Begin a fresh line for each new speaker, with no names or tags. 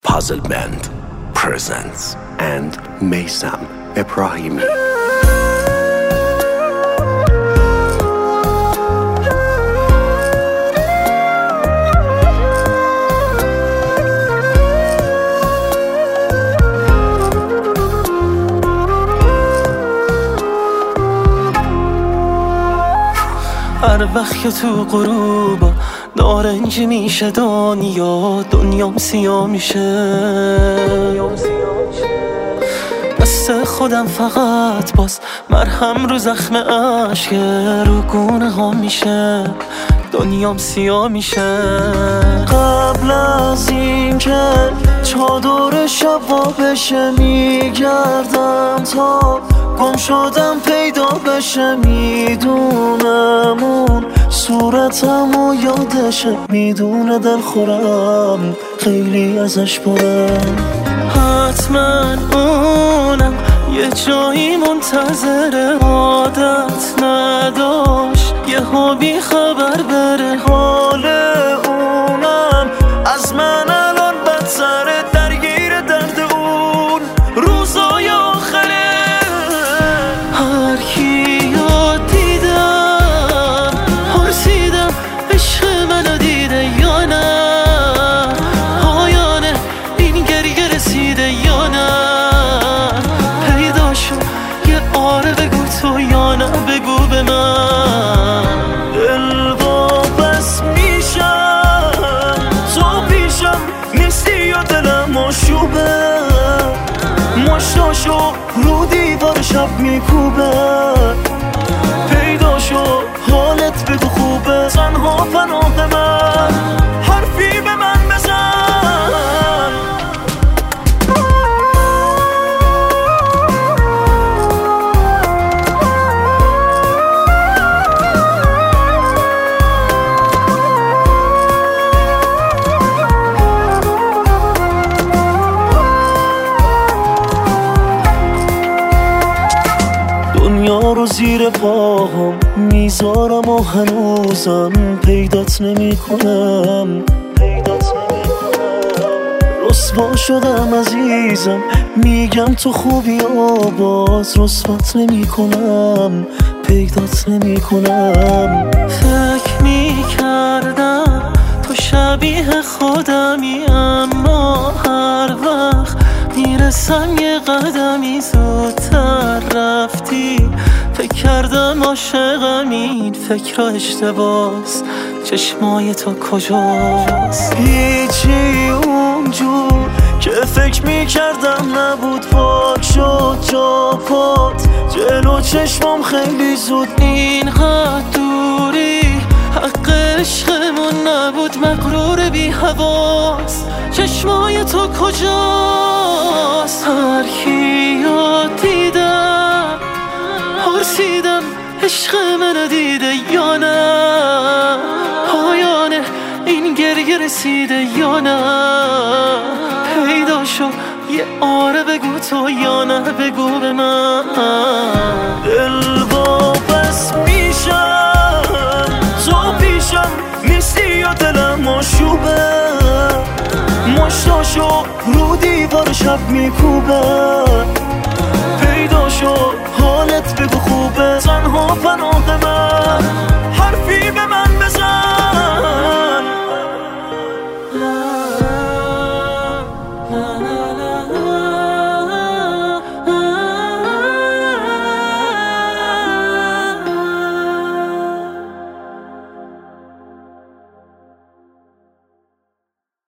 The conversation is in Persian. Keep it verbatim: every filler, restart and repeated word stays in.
Puzzle Band presents and Meysam Ebrahimi.
هر وقت که تو غروب نارنجی میشه دنیا دنیام سیاه میشه. دست خودم فقط باز مرهم رو زخم عشق رو گونه ها میشه دنیام سیاه میشه. قبل از این که چادر شب بشه میگردم تا گم شدم پیدا بشه. میدونم اون صورتم و یادشه، میدونه دل خورم خیلی ازش برم. حتما اونم یه جایی منتظر عادت نداشت یه ها بی خبر بره. حال اونم از من الان بدتره، درگیر درد اون روزای آخره. هر کیو دیدم پرسیدم عشق منو دیده یا نه، پایانه این گریه رسیده یا نه. پیدا شد یه آره بگو تو یا نه بگو به من. دل واپس میشم تو پیشم نیستی یا دلم آشوبه، مشتاشو رو دیوار شب میکوبه. پیدا شو حالت بگو خوبه، تنها پناه من حرفی به من بزن. دنیا رو زیر پاهم میذارم و هنوزم پیدات نمی کنم. رسوا شدم عزیزم، میگم تو خوبی و باز رسوات نمی کنم، پیدات نمی کنم. فکر میکردم تو شبیه خودمی، اما هر وقت میرسم یه قدمی زودتر رفتی. فکر کردم عاشقم، این فکر را اشتباس، چشمای تو کجاست؟ هیچی اونجور که فکر میکردم نبود، پاک شد جا پات جلو چشمام خیلی زود. اینقدر دوری حق عشقمون نبود، مغرور بی حواس چشمای تو کجاست؟ هر کیو دیدم پرسیدم عشق منو دیده یا نه، پایانه این گریه رسیده یا نه. پیدا شو یه آره بگو تو یا نه بگو به من. دل واپس میشم تو پیشم نیستی یا دلم آشوبه، مشتاشو رو دیوار شب میکوبه. پیدا شو حالت بگو خوبه، تنها پناه من حرفی به من بزن.